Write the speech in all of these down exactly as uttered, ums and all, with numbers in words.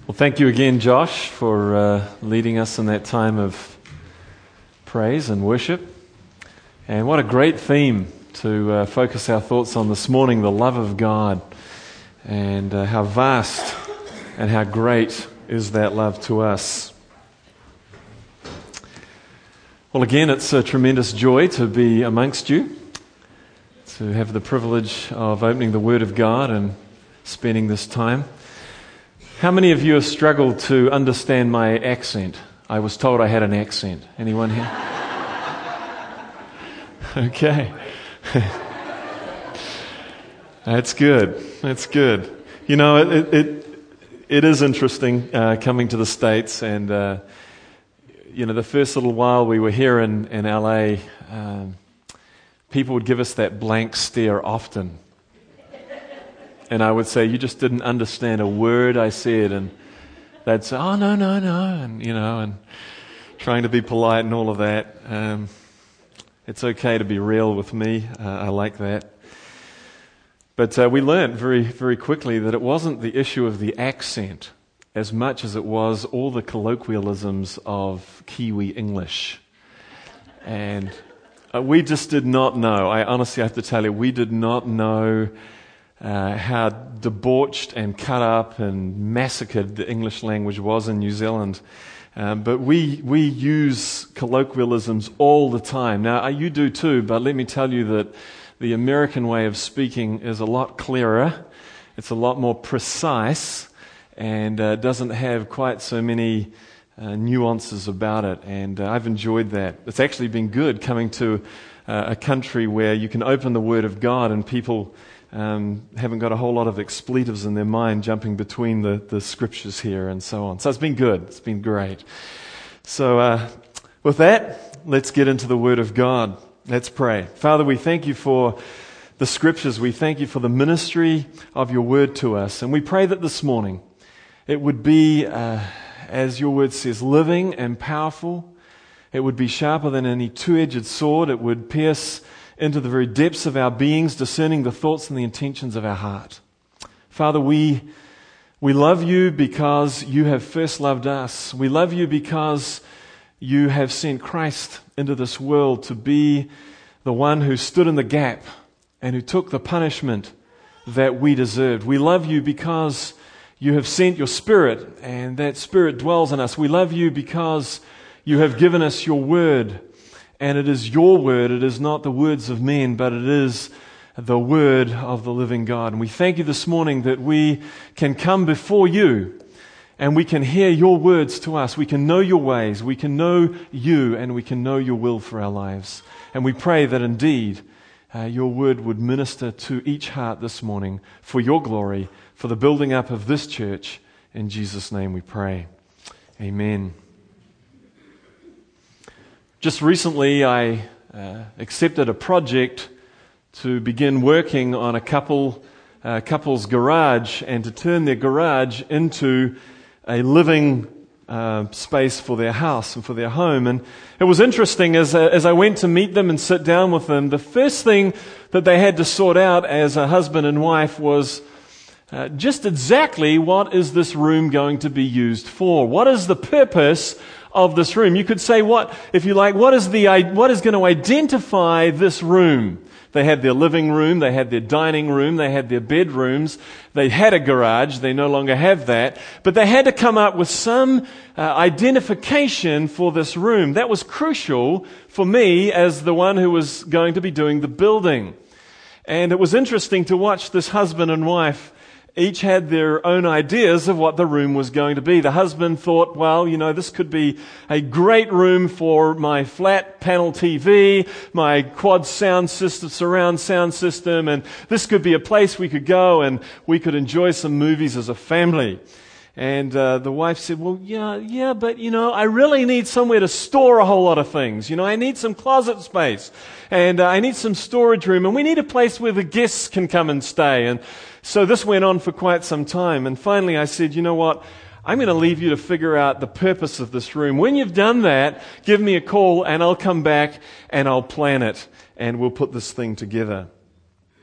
Well, thank you again, Josh, for uh, leading us in that time of praise and worship. And what a great theme to uh, focus our thoughts on this morning, the love of God, and uh, how vast and how great is that love to us. Well, again, it's a tremendous joy to be amongst you, to have the privilege of opening the Word of God and spending this time. How many of you have struggled to understand my accent? I was told I had an accent. Anyone here? Okay. That's good. That's good. You know, it it, it is interesting uh, coming to the States, and uh, you know, the first little while we were here in, in L A, um, people would give us that blank stare often. And I would say, you just didn't understand a word I said. And they'd say, oh, no, no, no. And, you know, and trying to be polite and all of that. Um, it's okay to be real with me. Uh, I like that. But uh, we learned very, very quickly that it wasn't the issue of the accent as much as it was all the colloquialisms of Kiwi English. And uh, we just did not know. I honestly have to tell you, we did not know Uh, how debauched and cut up and massacred the English language was in New Zealand. Um, but we we use colloquialisms all the time. Now, you do too, but let me tell you that the American way of speaking is a lot clearer. It's a lot more precise and uh, doesn't have quite so many uh, nuances about it. And uh, I've enjoyed that. It's actually been good coming to uh, a country where you can open the Word of God and people Um, haven't got a whole lot of expletives in their mind jumping between the, the scriptures here and so on. So it's been good. It's been great. So uh, with that, let's get into the Word of God. Let's pray. Father, we thank you for the scriptures. We thank you for the ministry of your Word to us. And we pray that this morning it would be, uh, as your Word says, living and powerful. It would be sharper than any two-edged sword. It would pierce into the very depths of our beings, discerning the thoughts and the intentions of our heart. Father, we we love you because you have first loved us. We love you because you have sent Christ into this world to be the one who stood in the gap and who took the punishment that we deserved. We love you because you have sent your Spirit, and that Spirit dwells in us. We love you because you have given us your word. And it is your word. It is not the words of men, but it is the word of the living God. And we thank you this morning that we can come before you and we can hear your words to us. We can know your ways. We can know you, and we can know your will for our lives. And we pray that indeed uh, your word would minister to each heart this morning for your glory, for the building up of this church. In Jesus' name we pray. Amen. Just recently, I uh, accepted a project to begin working on a couple, uh, couple's garage, and to turn their garage into a living uh, space for their house and for their home. And it was interesting as uh, as I went to meet them and sit down with them. The first thing that they had to sort out as a husband and wife was uh, just exactly what is this room going to be used for? What is the purpose of this room? You could say, what, if you like, what is the what is going to identify this room? They had their living room, they had their dining room, they had their bedrooms, they had a garage, they no longer have that, but they had to come up with some uh, identification for this room. That was crucial for me as the one who was going to be doing the building. And it was interesting to watch this husband and wife. Each had their own ideas of what the room was going to be. The husband thought, well, you know, this could be a great room for my flat panel T V, my quad sound system, surround sound system, and this could be a place we could go and we could enjoy some movies as a family. And uh, the wife said, well, yeah, yeah, but, you know, I really need somewhere to store a whole lot of things. You know, I need some closet space, and uh, I need some storage room, and we need a place where the guests can come and stay. And so this went on for quite some time. And finally I said, you know what, I'm going to leave you to figure out the purpose of this room. When you've done that, give me a call and I'll come back and I'll plan it and we'll put this thing together.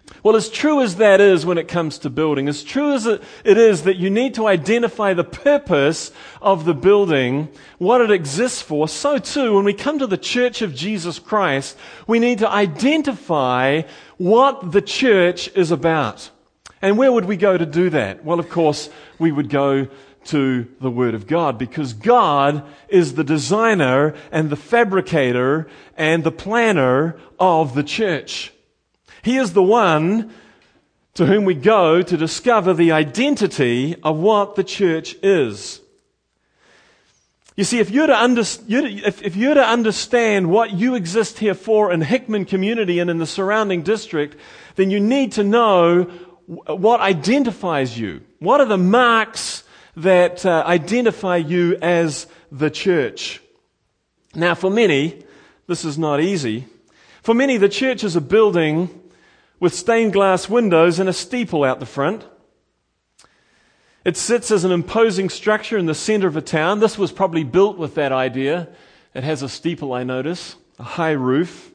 Well, as true as that is when it comes to building, as true as it is that you need to identify the purpose of the building, what it exists for, so too, when we come to the Church of Jesus Christ, we need to identify what the church is about. And where would we go to do that? Well, of course, we would go to the Word of God, because God is the designer and the fabricator and the planner of the church. He is the one to whom we go to discover the identity of what the church is. You see, if you're to, under, if, if you're to understand what you exist here for in Hickman community and in the surrounding district, then you need to know what identifies you. What are the marks that uh, identify you as the church? Now, for many, this is not easy. For many, the church is a building with stained glass windows and a steeple out the front. It sits as an imposing structure in the center of a town. This was probably built with that idea. It has a steeple, I notice, a high roof.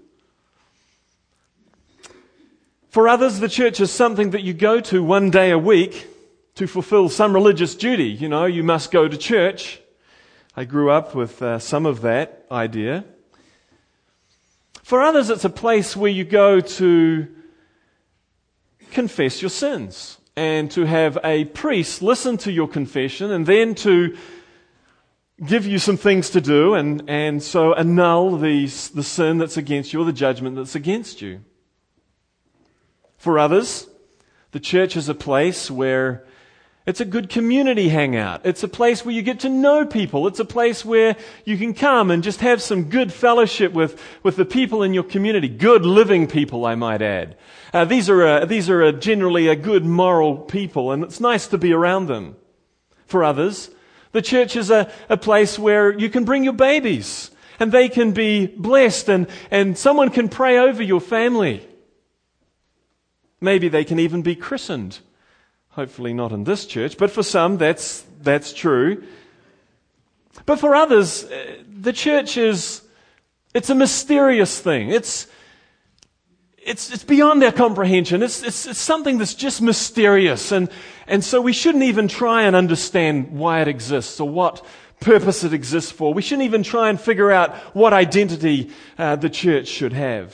For others, the church is something that you go to one day a week to fulfill some religious duty. You know, you must go to church. I grew up with uh, some of that idea. For others, it's a place where you go to confess your sins and to have a priest listen to your confession and then to give you some things to do and, and so annul the, the sin that's against you or the judgment that's against you. For others, the church is a place where it's a good community hangout. It's a place where you get to know people. It's a place where you can come and just have some good fellowship with, with the people in your community. Good living people, I might add. Uh, these are a, these are a generally a good moral people, and it's nice to be around them. For others, the church is a, a place where you can bring your babies, and they can be blessed, and, and someone can pray over your family. Maybe they can even be christened. Hopefully not in this church, but for some that's that's true. But for others, the church is it's a mysterious thing. It's it's it's beyond our comprehension. It's it's, it's something that's just mysterious, and and so we shouldn't even try and understand why it exists or what purpose it exists for. We shouldn't even try and figure out what identity uh, the church should have.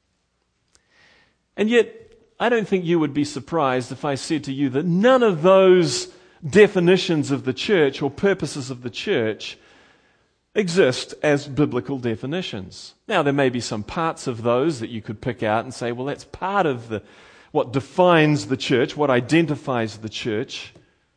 And yet, I don't think you would be surprised if I said to you that none of those definitions of the church or purposes of the church exist as biblical definitions. Now, there may be some parts of those that you could pick out and say, well, that's part of the what defines the church, what identifies the church.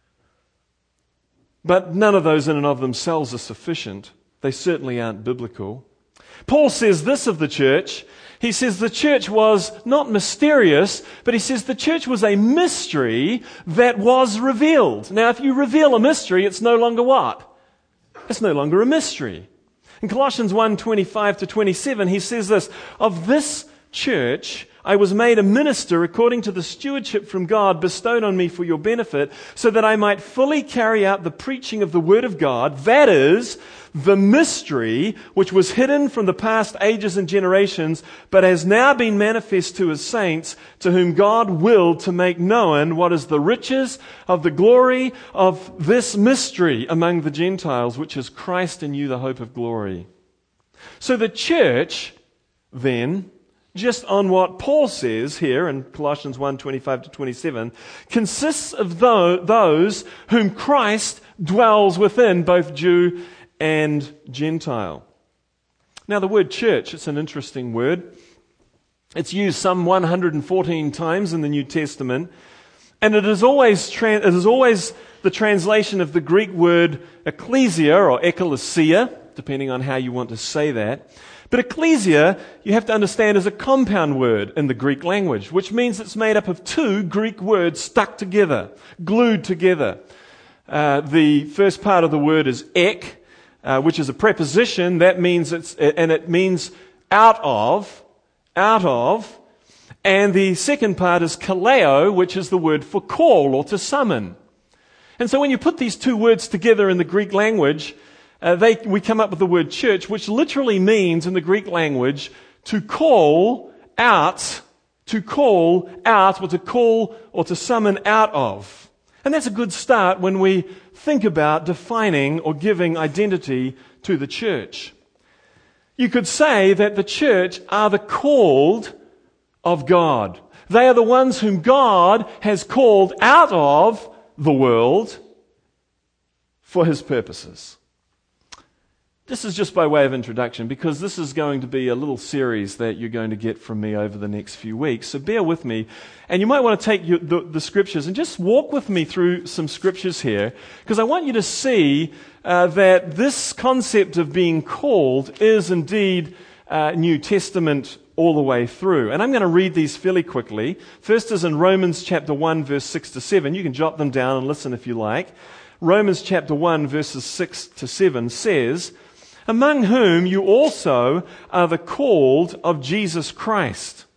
But none of those in and of themselves are sufficient. They certainly aren't biblical. Paul says this of the church. He says the church was not mysterious, but he says the church was a mystery that was revealed. Now, if you reveal a mystery, it's no longer what? It's no longer a mystery. In Colossians one, twenty-five to twenty-seven, he says this, "Of this church I was made a minister according to the stewardship from God bestowed on me for your benefit, so that I might fully carry out the preaching of the word of God, that is, the mystery which was hidden from the past ages and generations, but has now been manifest to his saints, to whom God willed to make known what is the riches of the glory of this mystery among the Gentiles, which is Christ in you, the hope of glory." So the church, then, just on what Paul says here in Colossians one, twenty-five to twenty-seven, consists of those whom Christ dwells within, both Jew and Gentile. Now, the word church, it's an interesting word. It's used some one hundred fourteen times in the New Testament, and it is always tra- it is always the translation of the Greek word ecclesia or ekklesia, depending on how you want to say that. But ecclesia, you have to understand, is a compound word in the Greek language, which means it's made up of two Greek words stuck together, glued together. Uh, the first part of the word is ek, uh, which is a preposition. That means it's, and it means out of, out of. And the second part is kaleo, which is the word for call or to summon. And so when you put these two words together in the Greek language, Uh, they, we come up with the word church, which literally means in the Greek language to call out to call out or to call or to summon out of. And that's a good start when we think about defining or giving identity to the church. You could say that the church are the called of God. They are the ones whom God has called out of the world for His purposes. This is just by way of introduction, because this is going to be a little series that you're going to get from me over the next few weeks. So bear with me. And you might want to take your, the, the scriptures and just walk with me through some scriptures here, because I want you to see uh, that this concept of being called is indeed uh, New Testament all the way through. And I'm going to read these fairly quickly. First is in Romans chapter one, verse six to seven. You can jot them down and listen if you like. Romans chapter one, verses six to seven says, "Among whom you also are the called of Jesus Christ.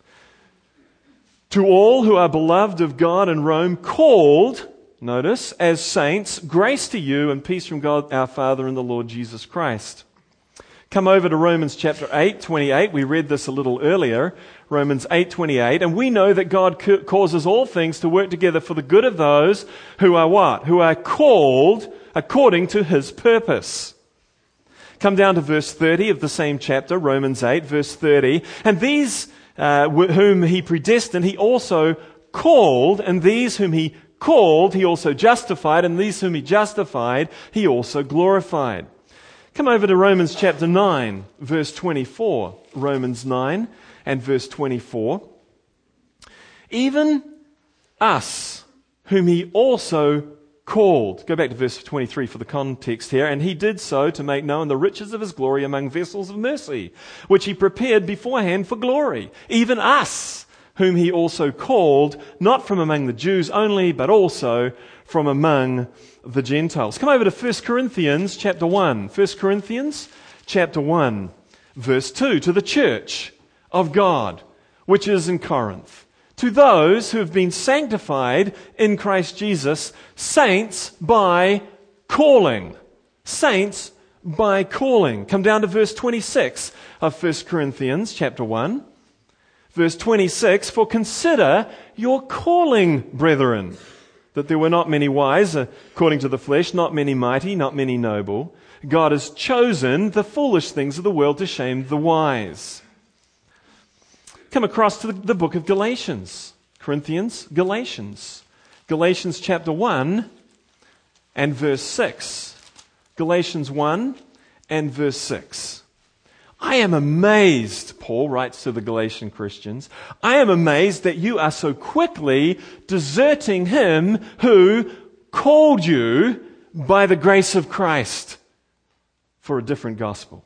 To all who are beloved of God in Rome, called," notice, "as saints, grace to you and peace from God our Father and the Lord Jesus Christ." Come over to Romans chapter eight, twenty-eight. We read this a little earlier. Romans eight, twenty-eight. "And we know that God causes all things to work together for the good of those who are what? Who are called according to His purpose." Come down to verse thirty of the same chapter, Romans eight, verse thirty. "And these uh, whom He predestined, He also called, and these whom He called, He also justified, and these whom He justified, He also glorified." Come over to Romans chapter nine, verse twenty-four. Romans nine and verse twenty-four. "Even us, whom He also called." Go back to verse twenty-three for the context here. "And He did so to make known the riches of His glory among vessels of mercy, which He prepared beforehand for glory. Even us, whom He also called, not from among the Jews only, but also from among the Gentiles." Come over to First Corinthians chapter one. First Corinthians chapter one, verse two. "To the church of God, which is in Corinth, to those who have been sanctified in Christ Jesus, saints by calling." Saints by calling. Come down to verse twenty-six of First Corinthians chapter one. Verse twenty-six, "For consider your calling, brethren, that there were not many wise according to the flesh, not many mighty, not many noble. God has chosen the foolish things of the world to shame the wise." Come across to the, the book of Galatians. Corinthians, Galatians. Galatians chapter one and verse six. Galatians one and verse six. "I am amazed," Paul writes to the Galatian Christians, "I am amazed that you are so quickly deserting Him who called you by the grace of Christ for a different gospel."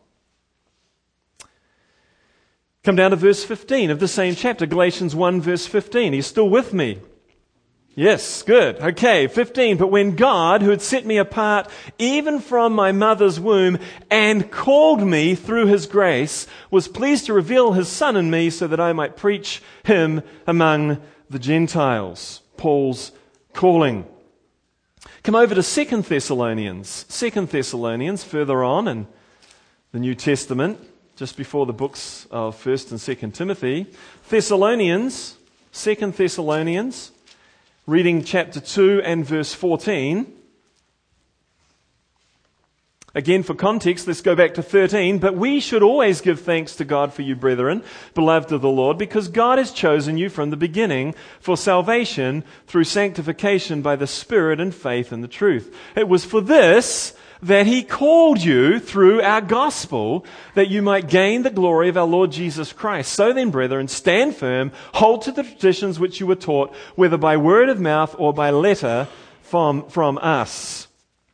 Come down to verse fifteen of the same chapter, Galatians one verse fifteen. Are you still with me? Yes, good. Okay, fifteen. "But when God, who had set me apart even from my mother's womb and called me through His grace, was pleased to reveal His Son in me so that I might preach Him among the Gentiles." Paul's calling. Come over to Second Thessalonians. Second Thessalonians, further on in the New Testament, just before the books of First and Second Timothy. Thessalonians, Second Thessalonians, reading chapter two and verse fourteen. Again, for context, let's go back to thirteen. "But we should always give thanks to God for you, brethren, beloved of the Lord, because God has chosen you from the beginning for salvation through sanctification by the Spirit and faith in the truth. It was for this that He called you through our gospel, that you might gain the glory of our Lord Jesus Christ. So then, brethren, stand firm, hold to the traditions which you were taught, whether by word of mouth or by letter from, from us."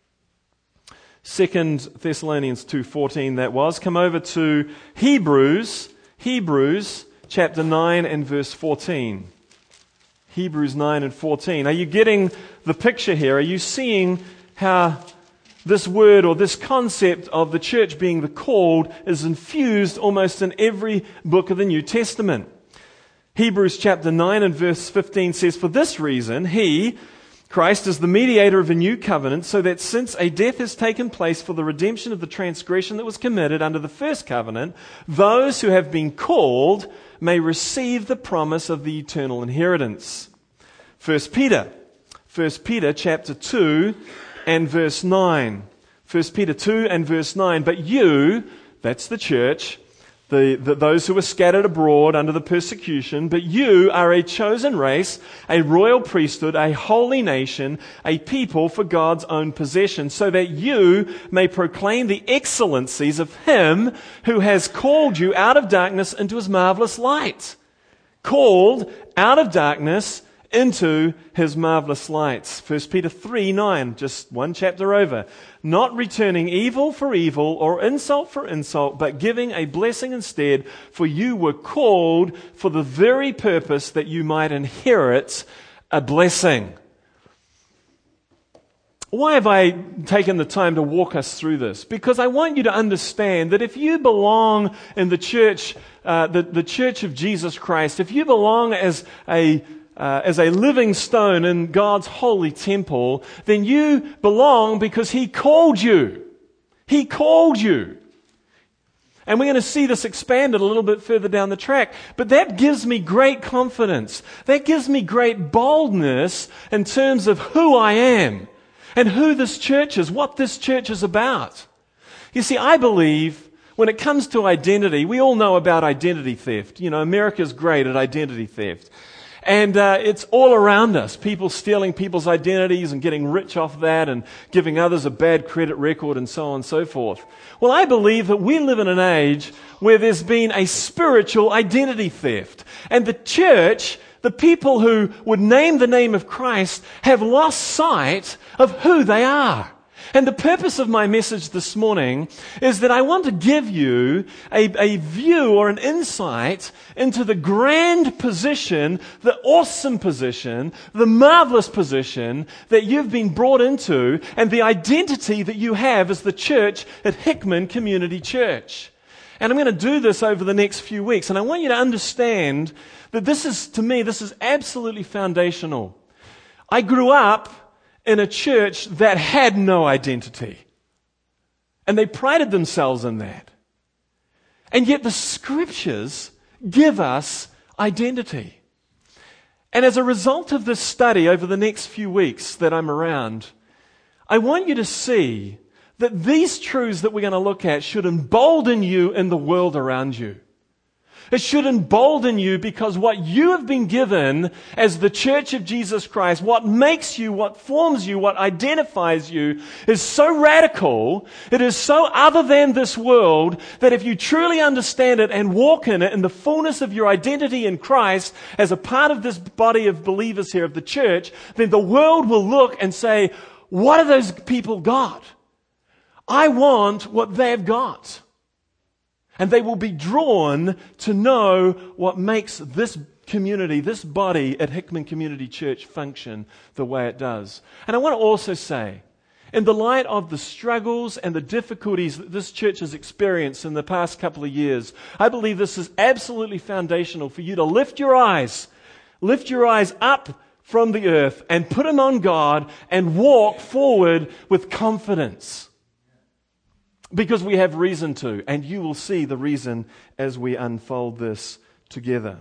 Second Thessalonians two fourteen that was. Come over to Hebrews, Hebrews chapter nine and verse fourteen. Hebrews nine and fourteen. Are you getting the picture here? Are you seeing how this word or this concept of the church being the called is infused almost in every book of the New Testament? Hebrews chapter nine and verse fifteen says, "For this reason, He, Christ is the mediator of a new covenant, so that since a death has taken place for the redemption of the transgression that was committed under the first covenant, those who have been called may receive the promise of the eternal inheritance. First Peter, First Peter chapter two and verse nine. First Peter two and verse nine. But you, that's the church, The, the, those who were scattered abroad under the persecution, but you are a chosen race, a royal priesthood, a holy nation, a people for God's own possession, so that you may proclaim the excellencies of Him who has called you out of darkness into His marvelous light. Called out of darkness into His marvelous lights. First Peter three nine, just one chapter over. Not returning evil for evil or insult for insult, but giving a blessing instead, for you were called for the very purpose that you might inherit a blessing. Why have I taken the time to walk us through this? Because I want you to understand that if you belong in the church, uh, the, the church of Jesus Christ, if you belong as a Uh, as a living stone in God's holy temple, then you belong because He called you. He called you. And we're going to see this expanded a little bit further down the track. But that gives me great confidence. That gives me great boldness in terms of who I am and who this church is, what this church is about. You see, I believe when it comes to identity, we all know about identity theft. You know, America's great at identity theft. And uh, it's all around us. People stealing people's identities and getting rich off that and giving others a bad credit record and so on and so forth. Well, I believe that we live in an age where there's been a spiritual identity theft. And the church, the people who would name the name of Christ, have lost sight of who they are. And the purpose of my message this morning is that I want to give you a, a view or an insight into the grand position, the awesome position, the marvelous position that you've been brought into and the identity that you have as the church at Hickman Community Church. And I'm going to do this over the next few weeks. And I want you to understand that this is, to me, this is absolutely foundational. I grew up in a church that had no identity. And they prided themselves in that. And yet the Scriptures give us identity. And as a result of this study over the next few weeks that I'm around, I want you to see that these truths that we're going to look at should embolden you in the world around you. It should embolden you because what you have been given as the Church of Jesus Christ, what makes you, what forms you, what identifies you is so radical, it is so other than this world that if you truly understand it and walk in it in the fullness of your identity in Christ as a part of this body of believers here of the church, then the world will look and say, what have those people got? I want what they've got. And they will be drawn to know what makes this community, this body at Hickman Community Church function the way it does. And I want to also say, in the light of the struggles and the difficulties that this church has experienced in the past couple of years, I believe this is absolutely foundational for you to lift your eyes, lift your eyes up from the earth and put them on God and walk forward with confidence. Because we have reason to, and you will see the reason as we unfold this together.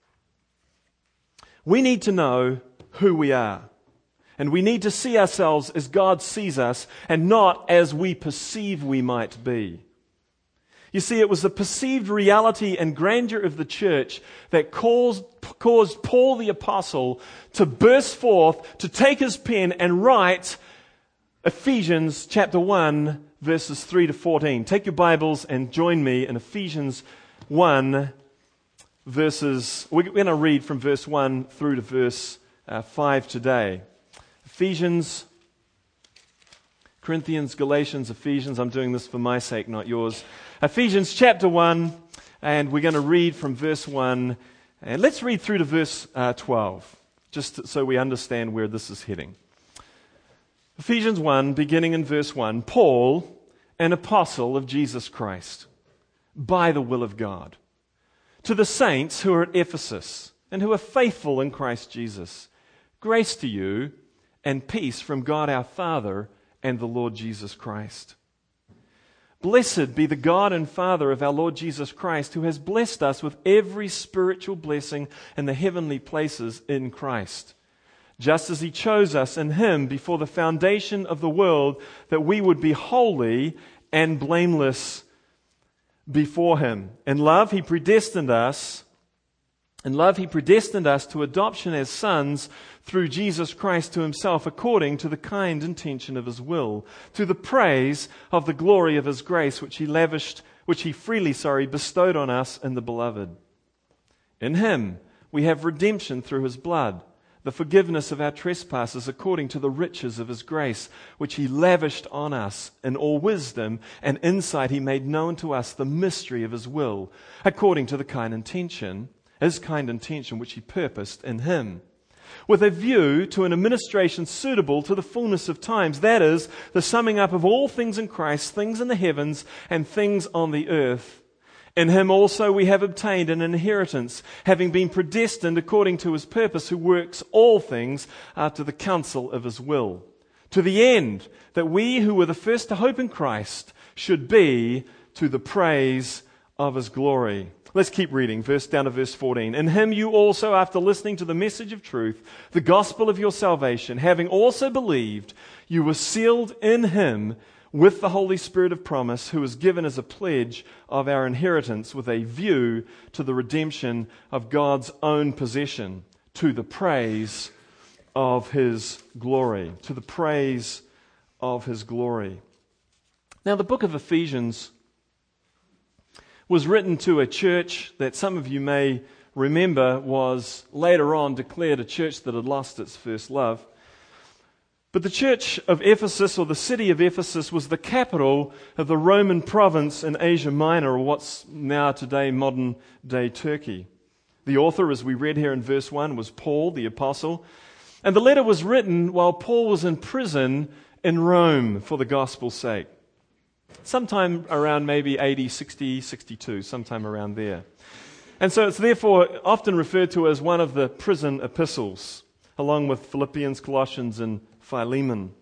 We need to know who we are. And we need to see ourselves as God sees us and not as we perceive we might be. You see, it was the perceived reality and grandeur of the church that caused, caused Paul the Apostle to burst forth, to take his pen and write Ephesians chapter one, verses three to fourteen. Take your Bibles and join me in Ephesians one, verses, we're going to read from verse one through to verse uh, five today. Ephesians, Corinthians, Galatians, Ephesians. I'm doing this for my sake, not yours. Ephesians chapter one, and we're going to read from verse one, and let's read through to verse uh, twelve, just so we understand where this is heading. Ephesians one, beginning in verse one, Paul, an apostle of Jesus Christ, by the will of God, to the saints who are at Ephesus and who are faithful in Christ Jesus, grace to you and peace from God our Father and the Lord Jesus Christ. Blessed be the God and Father of our Lord Jesus Christ, who has blessed us with every spiritual blessing in the heavenly places in Christ, just as He chose us in Him before the foundation of the world, that we would be holy and blameless before Him. In love, He predestined us In love, He predestined us to adoption as sons through Jesus Christ to Himself, according to the kind intention of His will, to the praise of the glory of His grace, which He lavished, which He freely, sorry, bestowed on us in the Beloved. In Him we have redemption through His blood, the forgiveness of our trespasses, according to the riches of His grace, which He lavished on us in all wisdom and insight. He made known to us the mystery of His will, according to the kind intention His kind intention which He purposed in Him, with a view to an administration suitable to the fullness of times, that is, the summing up of all things in Christ, things in the heavens and things on the earth. In Him also we have obtained an inheritance, having been predestined according to His purpose, who works all things after the counsel of His will, to the end that we who were the first to hope in Christ should be to the praise of His glory. Let's keep reading, verse down to verse fourteen. In Him you also, after listening to the message of truth, the gospel of your salvation, having also believed, you were sealed in Him with the Holy Spirit of promise, who is given as a pledge of our inheritance, with a view to the redemption of God's own possession, to the praise of His glory. To the praise of His glory. Now, the book of Ephesians was written to a church that some of you may remember was later on declared a church that had lost its first love. But the church of Ephesus, or the city of Ephesus, was the capital of the Roman province in Asia Minor, or what's now today modern day Turkey. The author, as we read here in verse one, was Paul, the apostle. And the letter was written while Paul was in prison in Rome for the gospel's sake. Sometime around maybe A D sixty, sixty-two, sometime around there. And so it's therefore often referred to as one of the prison epistles, along with Philippians, Colossians, and Philemon.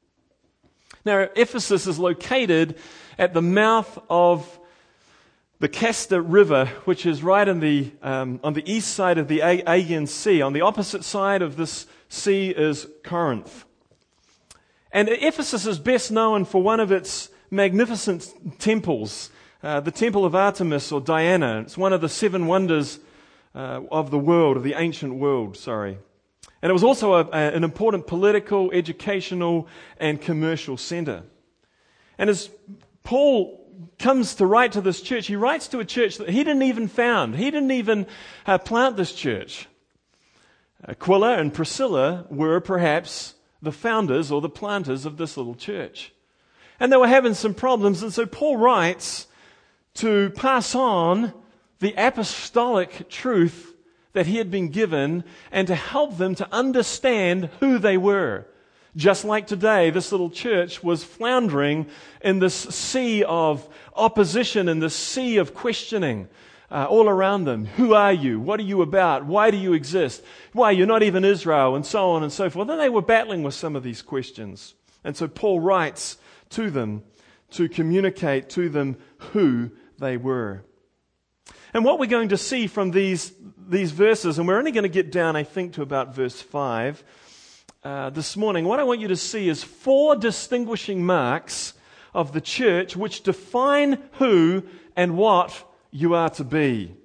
Now, Ephesus is located at the mouth of the Casta River, which is right in the um, on the east side of the Aegean Sea. On the opposite side of this sea is Corinth. And Ephesus is best known for one of its magnificent temples, uh, the Temple of Artemis or Diana. It's one of the seven wonders uh, of the world, of the ancient world, sorry. And it was also a, a, an important political, educational, and commercial center. And as Paul comes to write to this church, he writes to a church that he didn't even found. He didn't even uh, plant this church. Aquila and Priscilla were perhaps the founders or the planters of this little church. And they were having some problems, and so Paul writes to pass on the apostolic truth that he had been given and to help them to understand who they were. Just like today, this little church was floundering in this sea of opposition, in this sea of questioning uh, all around them. Who are you? What are you about? Why do you exist? Why, you're not even Israel, and so on and so forth. And they were battling with some of these questions. And so Paul writes to them to communicate to them who they were. And what we're going to see from these, these verses, and we're only going to get down, I think, to about verse five uh, this morning, what I want you to see is four distinguishing marks of the church which define who and what you are to be.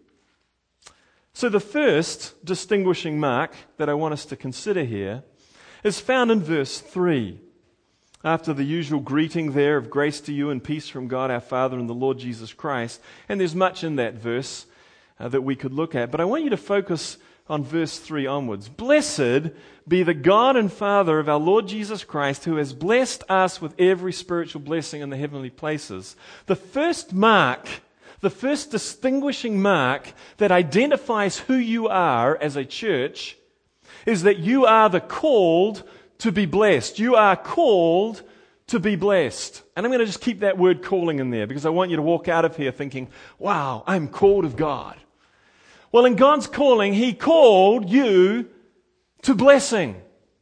So the first distinguishing mark that I want us to consider here is found in verse three. After the usual greeting there of grace to you and peace from God our Father and the Lord Jesus Christ. And there's much in that verse uh, that we could look at. But I want you to focus on verse three onwards. Blessed be the God and Father of our Lord Jesus Christ, who has blessed us with every spiritual blessing in the heavenly places. The first mark, the first distinguishing mark that identifies who you are as a church is that you are the called to be blessed. You are called to be blessed. And I'm going to just keep that word calling in there because I want you to walk out of here thinking, wow, I'm called of God. Well, in God's calling, He called you to blessing.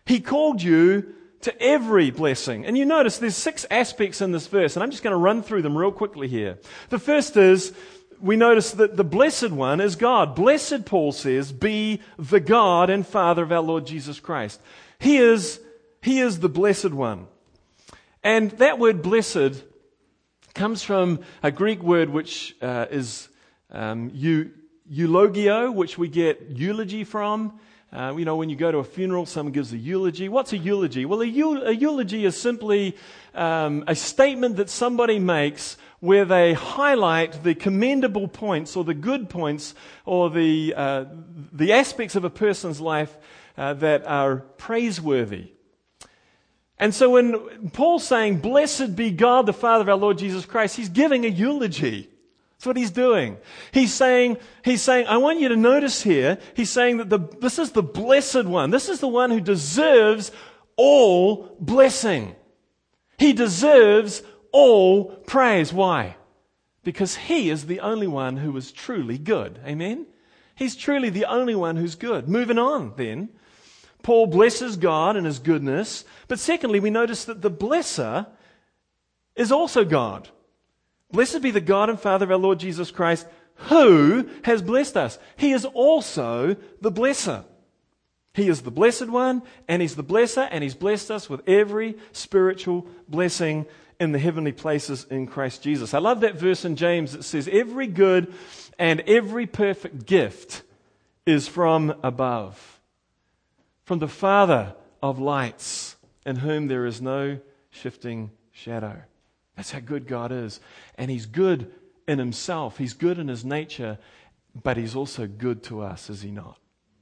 He called you to every blessing. And you notice there's six aspects in this verse, and I'm just going to run through them real quickly here. The first is, we notice that the blessed one is God. Blessed, Paul says, be the God and Father of our Lord Jesus Christ. He is, he is the blessed one. And that word blessed comes from a Greek word which uh, is um, eu, eulogio, which we get eulogy from. Uh, you know, when you go to a funeral, someone gives a eulogy. What's a eulogy? Well, a, eul- a eulogy is simply um, a statement that somebody makes where they highlight the commendable points or the good points or the uh, the aspects of a person's life uh, that are praiseworthy. And so when Paul's saying, blessed be God, the Father of our Lord Jesus Christ, he's giving a eulogy. That's what he's doing. He's saying, he's saying, I want you to notice here, he's saying that the, this is the blessed one. This is the one who deserves all blessing. He deserves all praise. Why? Because he is the only one who is truly good. Amen? He's truly the only one who's good. Moving on then. Paul blesses God and his goodness. But secondly, we notice that the blesser is also God. Blessed be the God and Father of our Lord Jesus Christ, who has blessed us. He is also the blesser. He is the blessed one, and he's the blesser, and he's blessed us with every spiritual blessing in the heavenly places in Christ Jesus. I love that verse in James that says, every good and every perfect gift is from above, from the Father of lights, in whom there is no shifting shadow. That's how good God is. And he's good in himself. He's good in his nature, but he's also good to us, is he not?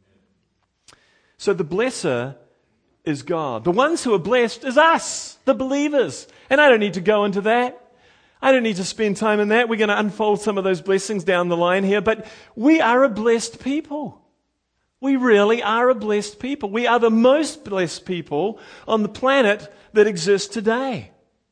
So the blesser is God. The ones who are blessed is us, the believers. And I don't need to go into that. I don't need to spend time in that. We're going to unfold some of those blessings down the line here. But we are a blessed people. We really are a blessed people. We are the most blessed people on the planet that exists today.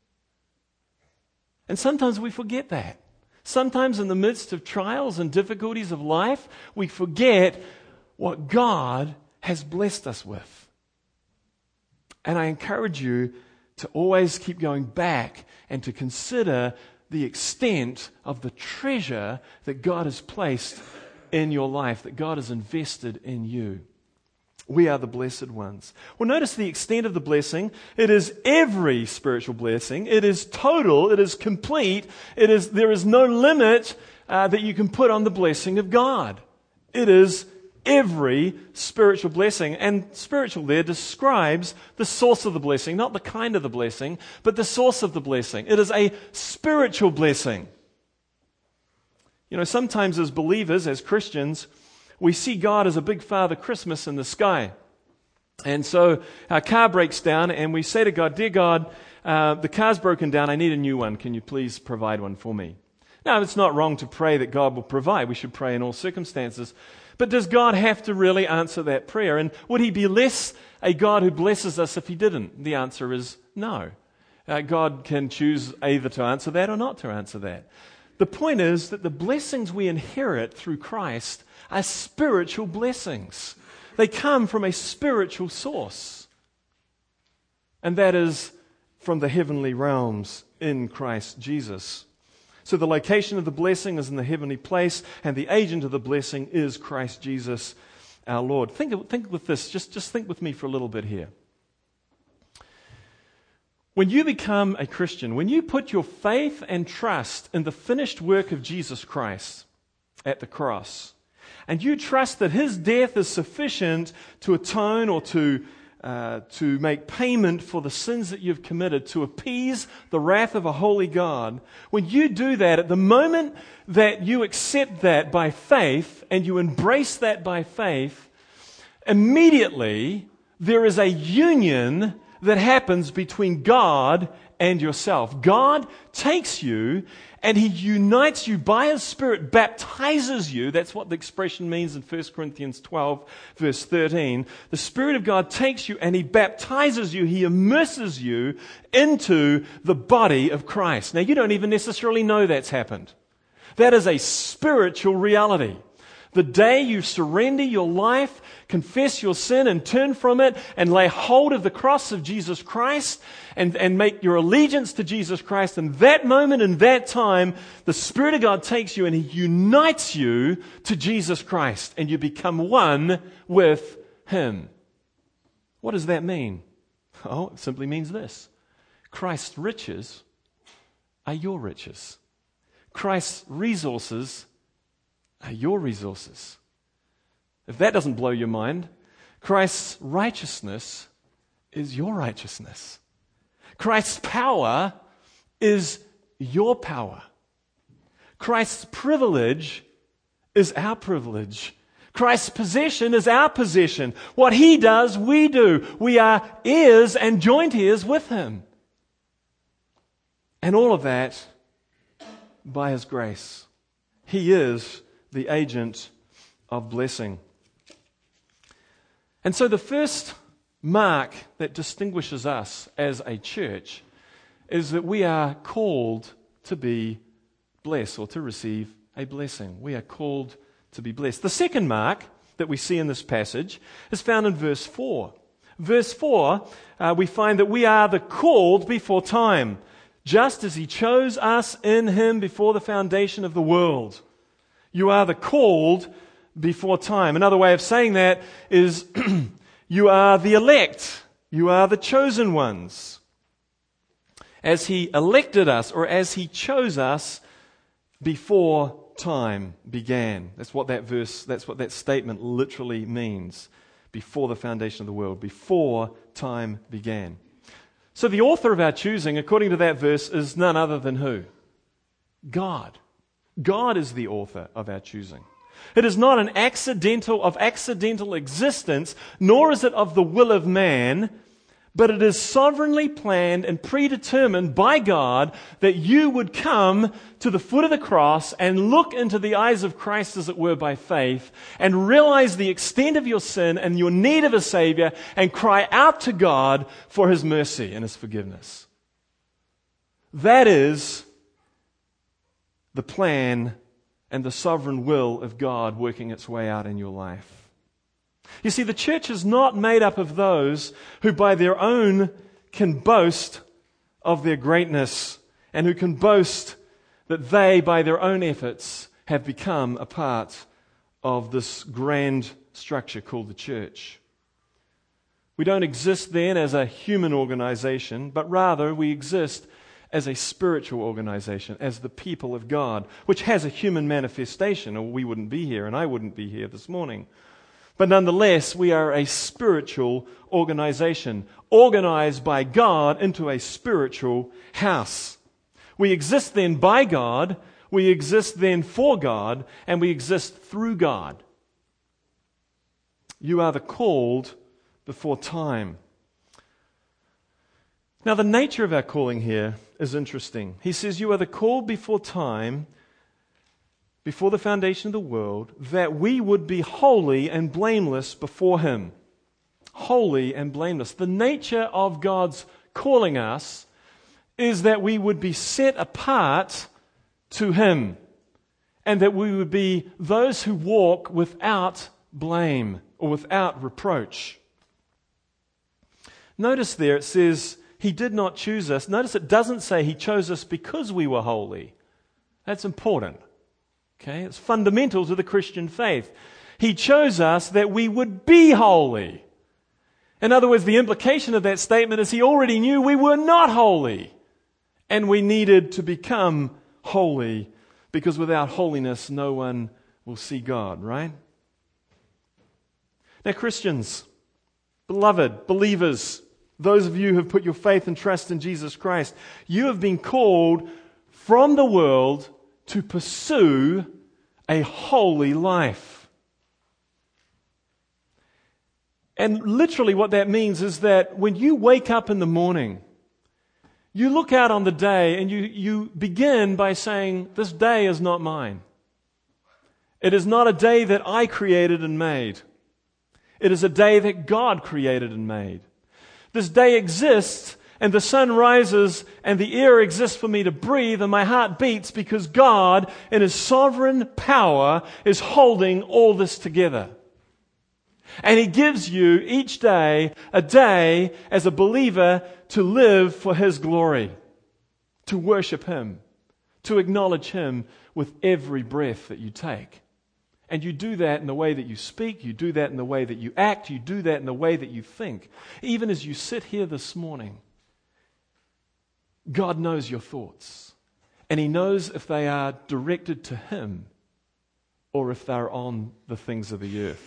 And sometimes we forget that. Sometimes in the midst of trials and difficulties of life, we forget what God has blessed us with. And I encourage you to always keep going back and to consider the extent of the treasure that God has placed in your life, that God has invested in you. We are the blessed ones. Well, notice the extent of the blessing. It is every spiritual blessing. It is total. It is complete. It is, there is no limit uh, that you can put on the blessing of God. It is every spiritual blessing. And spiritual there describes the source of the blessing, not the kind of the blessing, but the source of the blessing. It is a spiritual blessing. You know, sometimes as believers, as Christians, we see God as a big Father Christmas in the sky. And so our car breaks down and we say to God, dear God, uh, the car's broken down. I need a new one. Can you please provide one for me? Now, it's not wrong to pray that God will provide. We should pray in all circumstances. But does God have to really answer that prayer? And would he be less a God who blesses us if he didn't? The answer is no. Uh, God can choose either to answer that or not to answer that. The point is that the blessings we inherit through Christ are spiritual blessings. They come from a spiritual source. And that is from the heavenly realms in Christ Jesus. So the location of the blessing is in the heavenly place, and the agent of the blessing is Christ Jesus our Lord. Think, think with this, just, just think with me for a little bit here. When you become a Christian, when you put your faith and trust in the finished work of Jesus Christ at the cross, and you trust that his death is sufficient to atone or to uh, to make payment for the sins that you've committed, to appease the wrath of a holy God, when you do that, at the moment that you accept that by faith and you embrace that by faith, immediately there is a union that happens between God and yourself. God takes you and he unites you by his Spirit, baptizes you. That's what the expression means in First Corinthians twelve, verse thirteen. The Spirit of God takes you and he baptizes you. He immerses you into the body of Christ. Now, you don't even necessarily know that's happened. That is a spiritual reality. The day you surrender your life confess your sin and turn from it and lay hold of the cross of Jesus Christ and, and make your allegiance to Jesus Christ, in that moment, in that time, the Spirit of God takes you and He unites you to Jesus Christ and you become one with Him. What does that mean? Oh, it simply means this. Christ's riches are your riches. Christ's resources are your resources. If that doesn't blow your mind, Christ's righteousness is your righteousness. Christ's power is your power. Christ's privilege is our privilege. Christ's possession is our possession. What He does, we do. We are heirs and joint heirs with Him. And all of that by His grace. He is the agent of blessing. And so the first mark that distinguishes us as a church is that we are called to be blessed or to receive a blessing. We are called to be blessed. The second mark that we see in this passage is found in verse four. Verse four, uh, we find that we are the called before time, just as He chose us in Him before the foundation of the world. You are the called before time. Another way of saying that is you are the elect. You are the chosen ones. As He elected us, or as He chose us before time began. That's what that verse, that's what that statement literally means. Before the foundation of the world, before time began. So the author of our choosing, according to that verse, is none other than who? God. God is the author of our choosing. It is not an accidental, of accidental existence, nor is it of the will of man, but it is sovereignly planned and predetermined by God that you would come to the foot of the cross and look into the eyes of Christ, as it were, by faith, and realize the extent of your sin and your need of a Savior, and cry out to God for His mercy and His forgiveness. That is the plan and the sovereign will of God working its way out in your life. You see, the church is not made up of those who by their own can boast of their greatness and who can boast that they, by their own efforts, have become a part of this grand structure called the church. We don't exist then as a human organization, but rather we exist as a spiritual organization, as the people of God, which has a human manifestation, or we wouldn't be here and I wouldn't be here this morning. But nonetheless, we are a spiritual organization, organized by God into a spiritual house. We exist then by God, we exist then for God, and we exist through God. You are the called before time. Now, the nature of our calling here is interesting. He says, you are the called before time, before the foundation of the world, that we would be holy and blameless before Him. Holy and blameless. The nature of God's calling us is that we would be set apart to Him, and that we would be those who walk without blame or without reproach. Notice there it says, He did not choose us. Notice it doesn't say He chose us because we were holy. That's important. Okay, it's fundamental to the Christian faith. He chose us that we would be holy. In other words, the implication of that statement is He already knew we were not holy, and we needed to become holy, because without holiness no one will see God, right? Now, Christians, beloved, believers, those of you who have put your faith and trust in Jesus Christ, you have been called from the world to pursue a holy life. And literally what that means is that when you wake up in the morning, you look out on the day and you, you begin by saying, this day is not mine. It is not a day that I created and made. It is a day that God created and made. This day exists, and the sun rises, and the air exists for me to breathe, and my heart beats because God, in His sovereign power, is holding all this together. And He gives you each day a day as a believer to live for His glory, to worship Him, to acknowledge Him with every breath that you take. And you do that in the way that you speak, you do that in the way that you act, you do that in the way that you think. Even as you sit here this morning, God knows your thoughts. And He knows if they are directed to Him or if they're on the things of the earth.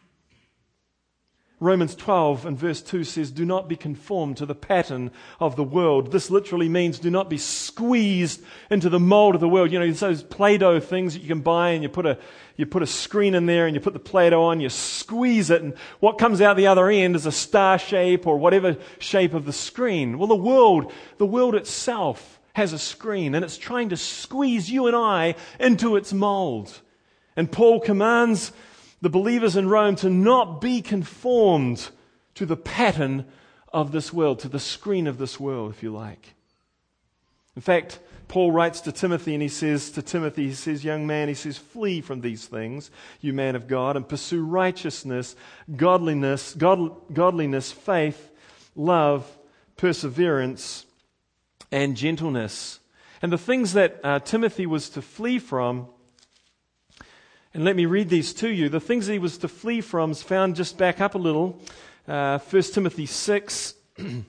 Romans twelve and verse two says, do not be conformed to the pattern of the world. This literally means do not be squeezed into the mold of the world. You know, it's those Play-Doh things that you can buy and you put a you put a screen in there and you put the Play-Doh on, you squeeze it, and what comes out the other end is a star shape or whatever shape of the screen. Well, the world, the world itself has a screen, and it's trying to squeeze you and I into its mold. And Paul commands the believers in Rome to not be conformed to the pattern of this world, to the screen of this world, if you like. In fact, Paul writes to Timothy, and he says to Timothy, he says, young man, he says, flee from these things, you man of God, and pursue righteousness, godliness, god, godliness, faith, love, perseverance, and gentleness. And the things that uh, Timothy was to flee from, and let me read these to you. The things that he was to flee from is found just back up a little. Uh, First Timothy six. And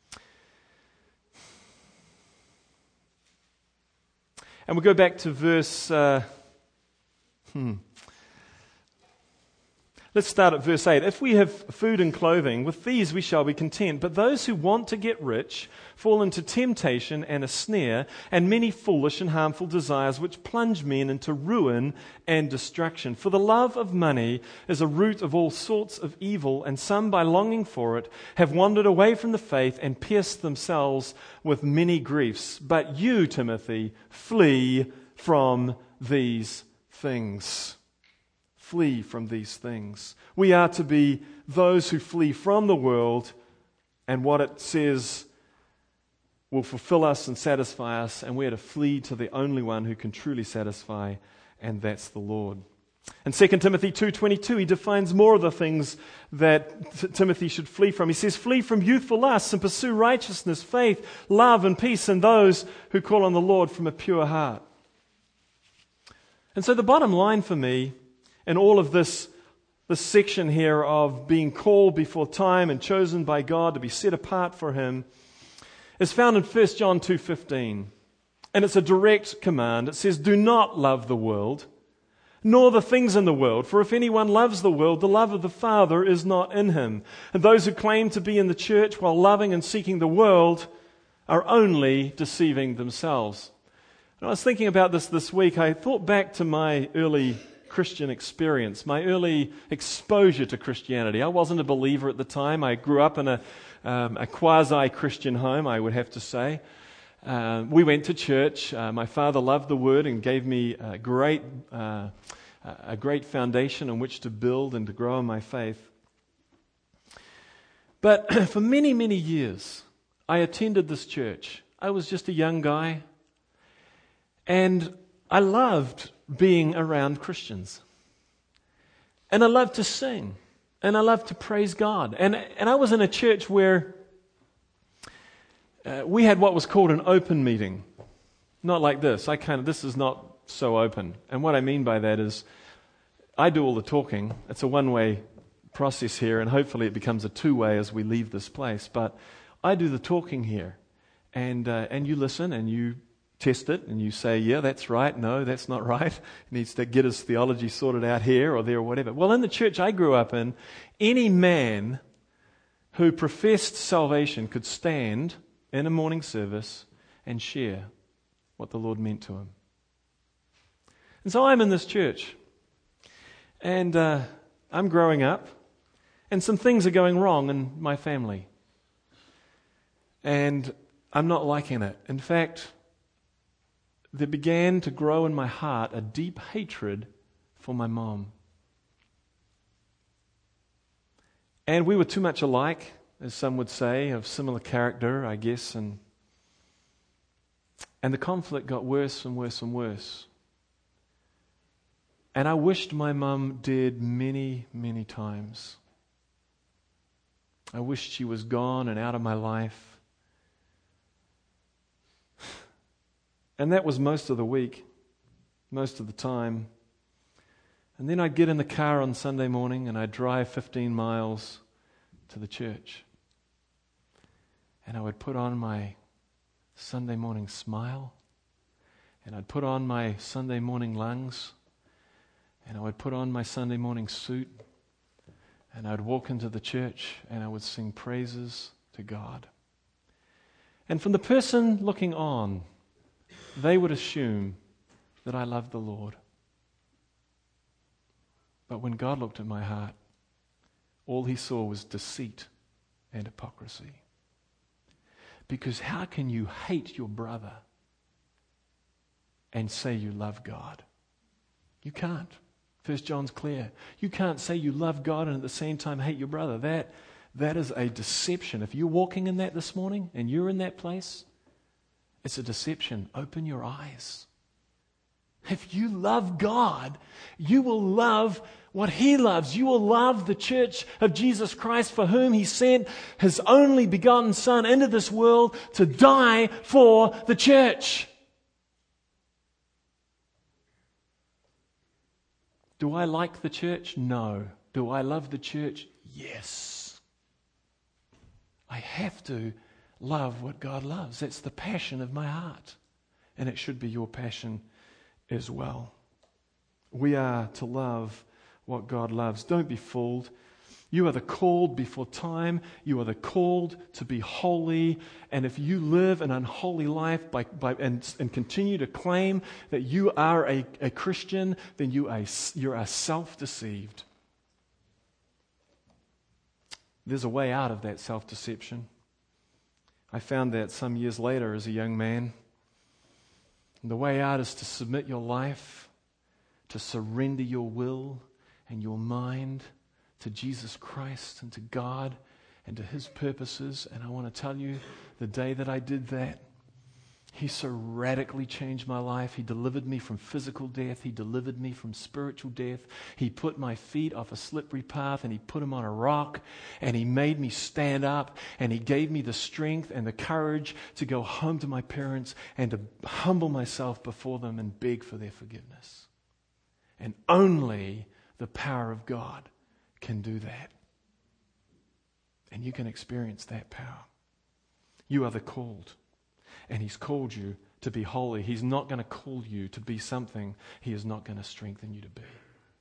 we'll go back to verse... Uh, hmm. Let's start at verse eight. If we have food and clothing, with these we shall be content. But those who want to get rich fall into temptation and a snare, and many foolish and harmful desires which plunge men into ruin and destruction. For the love of money is a root of all sorts of evil, and some, by longing for it, have wandered away from the faith and pierced themselves with many griefs. But you, Timothy, flee from these things. Flee from these things. We are to be those who flee from the world and what it says will fulfill us and satisfy us, and we are to flee to the only one who can truly satisfy, and that's the Lord. In Second Timothy two twenty-two, he defines more of the things that T- Timothy should flee from. He says, flee from youthful lusts and pursue righteousness, faith, love, and peace in those who call on the Lord from a pure heart. And so the bottom line for me in all of this, this section here of being called before time and chosen by God to be set apart for Him is found in First John two fifteen. And it's a direct command. It says, do not love the world, nor the things in the world. For if anyone loves the world, the love of the Father is not in him. And those who claim to be in the church while loving and seeking the world are only deceiving themselves. And I was thinking about this this week. I thought back to my early Christian experience, my early exposure to Christianity. I wasn't a believer at the time. I grew up in a, um, a quasi-Christian home, I would have to say. Uh, we went to church. Uh, my father loved the Word and gave me a great, uh, a great foundation on which to build and to grow in my faith. But for many, many years, I attended this church. I was just a young guy, and I loved being around Christians. And I loved to sing. And I loved to praise God. And, and I was in a church where uh, we had what was called an open meeting. Not like this. I kind of, this is not so open. And what I mean by that is I do all the talking. It's a one-way process here, and hopefully it becomes a two-way as we leave this place. But I do the talking here. And uh, and you listen and you test it, and you say, yeah, that's right, no, that's not right. He needs to get his theology sorted out here or there or whatever. Well, in the church I grew up in, any man who professed salvation could stand in a morning service and share what the Lord meant to him. And so I'm in this church, and uh, I'm growing up, and some things are going wrong in my family. And I'm not liking it. In fact, there began to grow in my heart a deep hatred for my mom. And we were too much alike, as some would say, of similar character, I guess, and and the conflict got worse and worse and worse. And I wished my mum did many, many times. I wished she was gone and out of my life. And that was most of the week, most of the time. And then I'd get in the car on Sunday morning and I'd drive fifteen miles to the church. And I would put on my Sunday morning smile, and I'd put on my Sunday morning lungs, and I would put on my Sunday morning suit, and I'd walk into the church and I would sing praises to God. And from the person looking on, they would assume that I loved the Lord. But when God looked at my heart, all he saw was deceit and hypocrisy. Because how can you hate your brother and say you love God? You can't. First John's clear. You can't say you love God and at the same time hate your brother. That, that is a deception. If you're walking in that this morning and you're in that place, it's a deception. Open your eyes. If you love God, you will love what He loves. You will love the church of Jesus Christ, for whom He sent His only begotten Son into this world to die for the church. Do I like the church? No. Do I love the church? Yes. I have to love what God loves. That's the passion of my heart. And it should be your passion as well. We are to love what God loves. Don't be fooled. You are the called before time. You are the called to be holy. And if you live an unholy life by, by, and, and continue to claim that you are a, a Christian, then you are, you are self-deceived. There's a way out of that self-deception. I found that some years later as a young man. And the way out is to submit your life, to surrender your will and your mind to Jesus Christ and to God and to His purposes. And I want to tell you, the day that I did that, He so radically changed my life. He delivered me from physical death. He delivered me from spiritual death. He put my feet off a slippery path and He put them on a rock, and He made me stand up, and He gave me the strength and the courage to go home to my parents and to humble myself before them and beg for their forgiveness. And only the power of God can do that. And you can experience that power. You are the called. And He's called you to be holy. He's not going to call you to be something He is not going to strengthen you to be.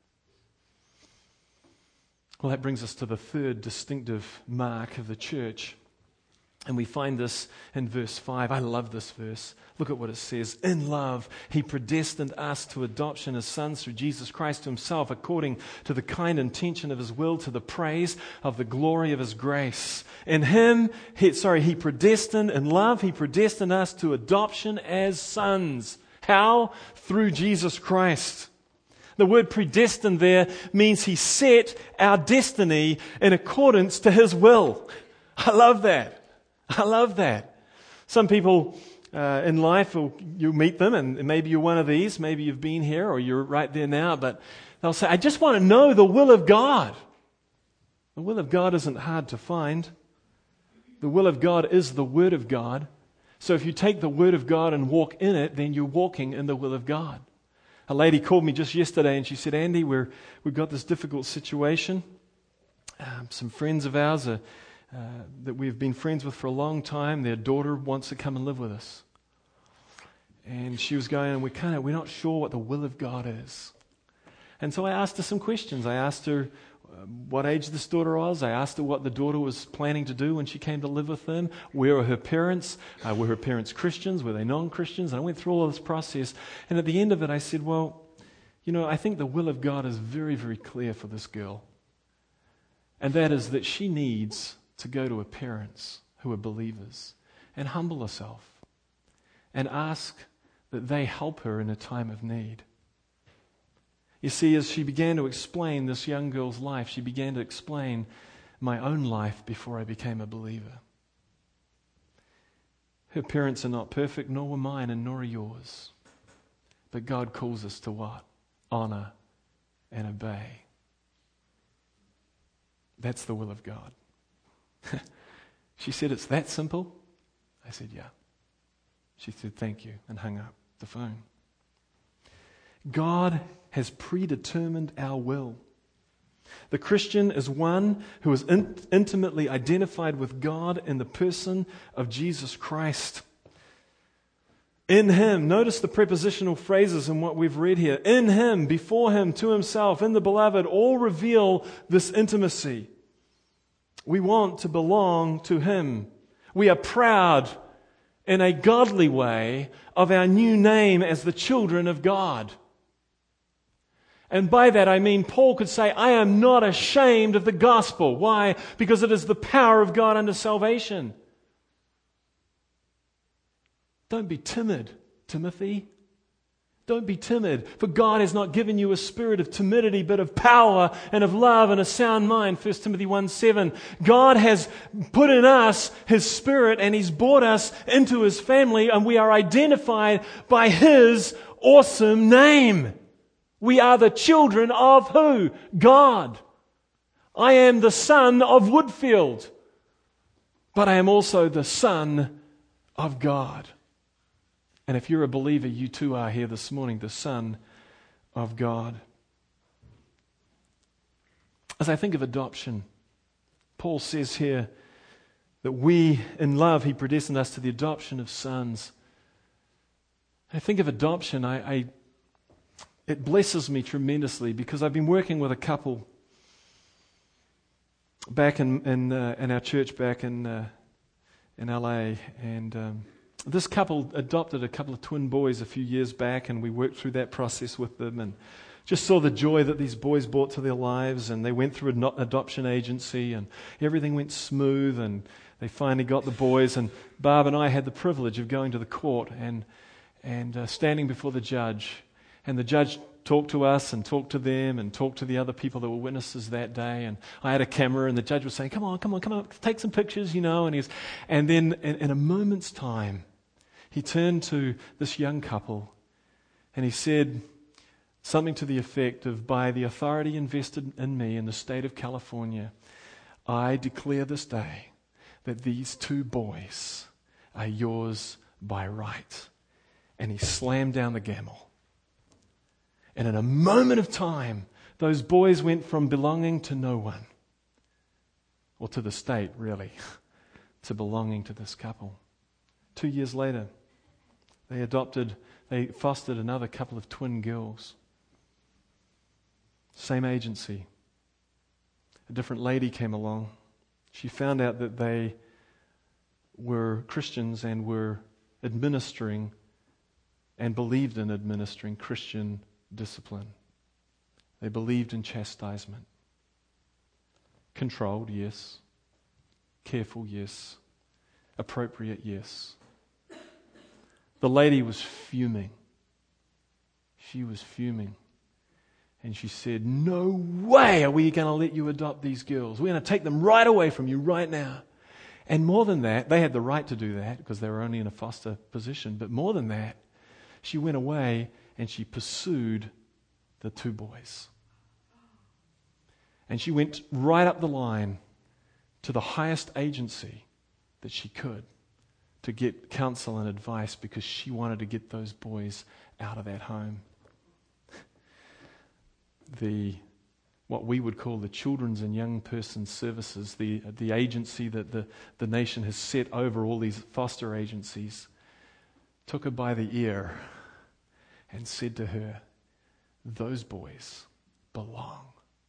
Well, that brings us to the third distinctive mark of the church. And we find this in verse five. I love this verse. Look at what it says. In love, He predestined us to adoption as sons through Jesus Christ to Himself, according to the kind intention of His will, to the praise of the glory of His grace. In Him, he, sorry, He predestined, in love, He predestined us to adoption as sons. How? Through Jesus Christ. The word predestined there means He set our destiny in accordance to His will. I love that. I love that. Some people uh, in life, you meet them, and maybe you're one of these, maybe you've been here or you're right there now, but they'll say, I just want to know the will of God. The will of God isn't hard to find. The will of God is the Word of God. So if you take the Word of God and walk in it, then you're walking in the will of God. A lady called me just yesterday and she said, Andy, we're, we've got this difficult situation. Um, some friends of ours are Uh, that we've been friends with for a long time, their daughter wants to come and live with us. And she was going, and we kind of, we're not sure what the will of God is. And so I asked her some questions. I asked her uh, what age this daughter was. I asked her what the daughter was planning to do when she came to live with them. Where were her parents? Uh, were her parents Christians? Were they non-Christians? And I went through all of this process. And at the end of it, I said, well, you know, I think the will of God is very, very clear for this girl. And that is that she needs to go to her parents who are believers and humble herself and ask that they help her in a time of need. You see, as she began to explain this young girl's life, she began to explain my own life before I became a believer. Her parents are not perfect, nor were mine and nor are yours. But God calls us to what? Honor and obey. That's the will of God. She said, it's that simple? I said, yeah. She said, thank you, and hung up the phone. God has predetermined our will. The Christian is one who is in, intimately identified with God in the person of Jesus Christ. In Him, notice the prepositional phrases in what we've read here. In Him, before Him, to Himself, in the Beloved, all reveal this intimacy. We want to belong to Him. We are proud in a godly way of our new name as the children of God. And by that I mean Paul could say, I am not ashamed of the gospel. Why? Because it is the power of God unto salvation. Don't be timid, Timothy. Don't be timid, for God has not given you a spirit of timidity, but of power and of love and a sound mind. First Timothy one seven. God has put in us His Spirit, and He's brought us into His family, and we are identified by His awesome name. We are the children of who? God. I am the son of Woodfield, but I am also the son of God. And if you're a believer, you too are here this morning, the Son of God. As I think of adoption, Paul says here that we, in love, He predestined us to the adoption of sons. I think of adoption, I, I it blesses me tremendously because I've been working with a couple back in in, uh, in our church back in uh, in L A, and um, this couple adopted a couple of twin boys a few years back, and we worked through that process with them and just saw the joy that these boys brought to their lives. And they went through an adoption agency, and everything went smooth, and they finally got the boys. And Barb and I had the privilege of going to the court and and uh, standing before the judge. And the judge talked to us and talked to them and talked to the other people that were witnesses that day. And I had a camera, and the judge was saying, come on, come on, come on, take some pictures, you know. And he was, and then in, in a moment's time, he turned to this young couple and he said something to the effect of, by the authority invested in me in the state of California, I declare this day that these two boys are yours by right. And he slammed down the gavel. And in a moment of time, those boys went from belonging to no one, or to the state really, to belonging to this couple. Two years later, they adopted, they fostered another couple of twin girls. Same agency. A different lady came along. She found out that they were Christians and were administering and believed in administering Christian discipline. They believed in chastisement. Controlled, yes. Careful, yes. Appropriate, yes. The lady was fuming. She was fuming. And she said, no way are we going to let you adopt these girls. We're going to take them right away from you right now. And more than that, they had the right to do that because they were only in a foster position. But more than that, she went away and she pursued the two boys. And she went right up the line to the highest agency that she could to get counsel and advice because she wanted to get those boys out of that home. The what we would call the Children's and Young Persons Services, the the agency that the, the nation has set over all these foster agencies, took her by the ear and said to her, those boys belong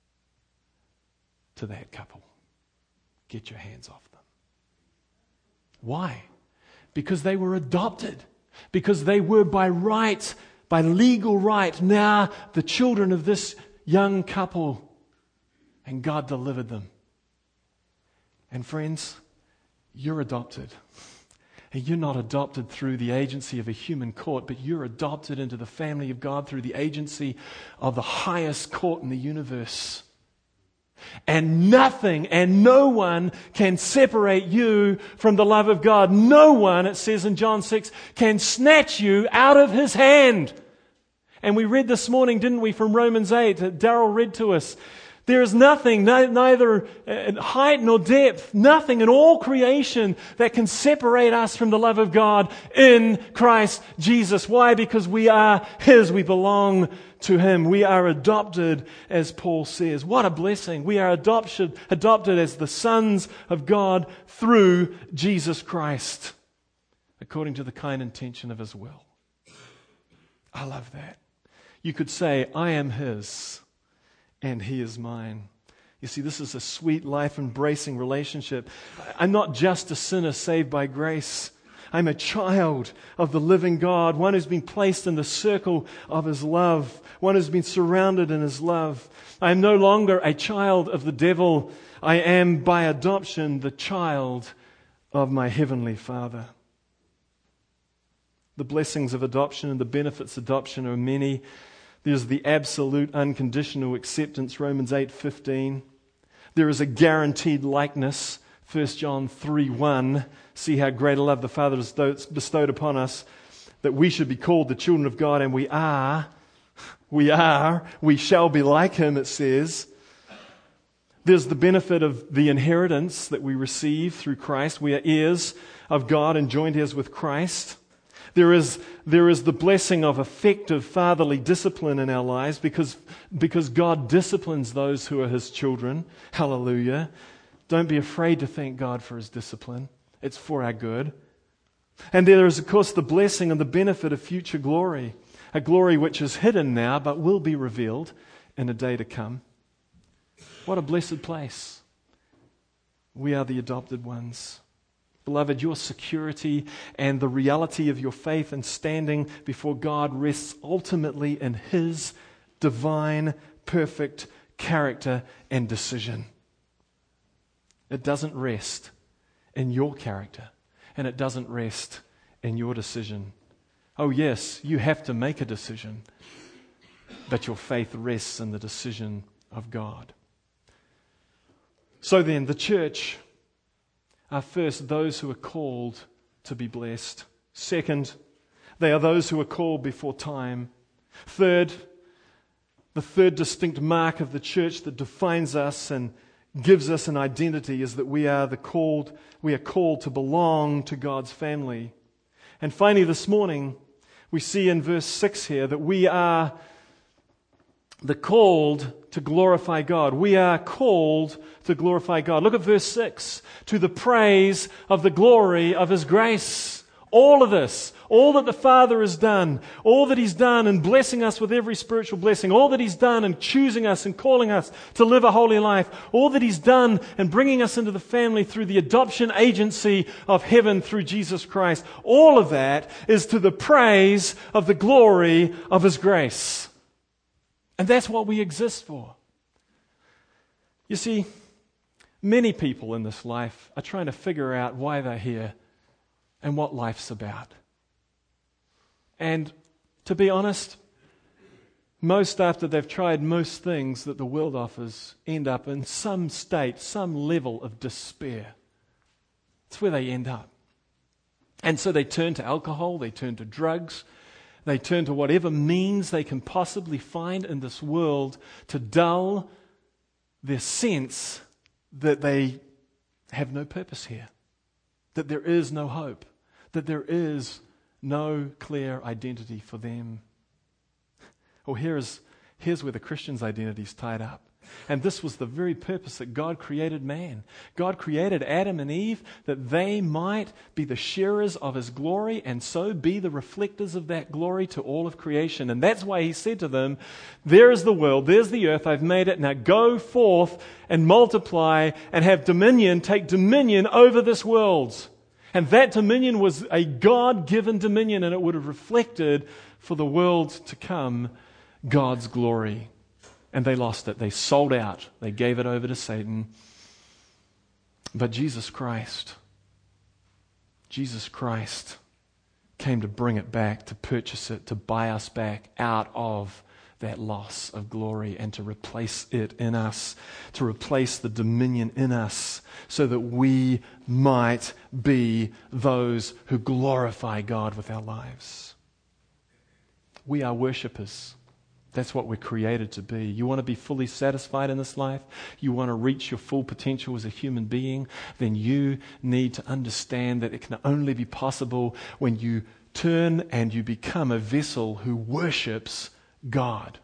to that couple. Get your hands off them. Why? Because they were adopted. Because they were by right, by legal right, now the children of this young couple. And God delivered them. And friends, you're adopted. And you're not adopted through the agency of a human court, but you're adopted into the family of God through the agency of the highest court in the universe. And nothing and no one can separate you from the love of God. No one, it says in John six, can snatch you out of His hand. And we read this morning, didn't we, from Romans eight, that Darrell read to us. There is nothing, no, neither height nor depth, nothing in all creation that can separate us from the love of God in Christ Jesus. Why? Because we are His. We belong to Him. We are adopted, as Paul says. What a blessing. We are adopted, adopted as the sons of God through Jesus Christ, according to the kind intention of His will. I love that. You could say, I am His and He is mine. You see, this is a sweet, life-embracing relationship. I'm not just a sinner saved by grace. I'm a child of the living God, one who's been placed in the circle of His love, one who's been surrounded in His love. I am no longer a child of the devil. I am, by adoption, the child of my Heavenly Father. The blessings of adoption and the benefits of adoption are many. There's the absolute unconditional acceptance, Romans eight fifteen. There is a guaranteed likeness, First John three one. See how great a love the Father has bestowed upon us, that we should be called the children of God, and we are. We are. We shall be like Him, it says. There's the benefit of the inheritance that we receive through Christ. We are heirs of God and joint heirs with Christ. There is, there is the blessing of effective fatherly discipline in our lives because, because God disciplines those who are His children. Hallelujah. Don't be afraid to thank God for His discipline. It's for our good. And there is, of course, the blessing and the benefit of future glory. A glory which is hidden now but will be revealed in a day to come. What a blessed place. We are the adopted ones. Beloved, your security and the reality of your faith and standing before God rests ultimately in His divine, perfect character and decision. It doesn't rest in your character, and it doesn't rest in your decision. Oh yes, you have to make a decision, but your faith rests in the decision of God. So then, the church are first those who are called to be blessed. Second, they are those who are called before time. Third, the third distinct mark of the church that defines us and gives us an identity is that we are the called, we are called to belong to God's family. And finally, this morning, we see in verse six here that we are the called to glorify God. We are called to glorify God. Look at verse six. To the praise of the glory of His grace. All of this, all that the Father has done, all that He's done in blessing us with every spiritual blessing, all that He's done in choosing us and calling us to live a holy life, all that He's done in bringing us into the family through the adoption agency of heaven through Jesus Christ, all of that is to the praise of the glory of His grace. And that's what we exist for. You see, many people in this life are trying to figure out why they're here and what life's about. And to be honest, most after they've tried most things that the world offers end up in some state, some level of despair. It's where they end up. And so they turn to alcohol, they turn to drugs, they turn to whatever means they can possibly find in this world to dull their sense that they have no purpose here, that there is no hope, that there is no clear identity for them. Well, here's, here's where the Christian's identity is tied up. And this was the very purpose that God created man. God created Adam and Eve that they might be the sharers of His glory and so be the reflectors of that glory to all of creation. And that's why He said to them, there is the world, there's the earth, I've made it, now go forth and multiply and have dominion, take dominion over this world. And that dominion was a God-given dominion, and it would have reflected for the world to come God's glory. And they lost it. They sold out. They gave it over to Satan. But Jesus Christ, Jesus Christ came to bring it back, to purchase it, to buy us back out of that loss of glory and to replace it in us, to replace the dominion in us so that we might be those who glorify God with our lives. We are worshippers. That's what we're created to be. You want to be fully satisfied in this life? You want to reach your full potential as a human being? Then you need to understand that it can only be possible when you turn and you become a vessel who worships God.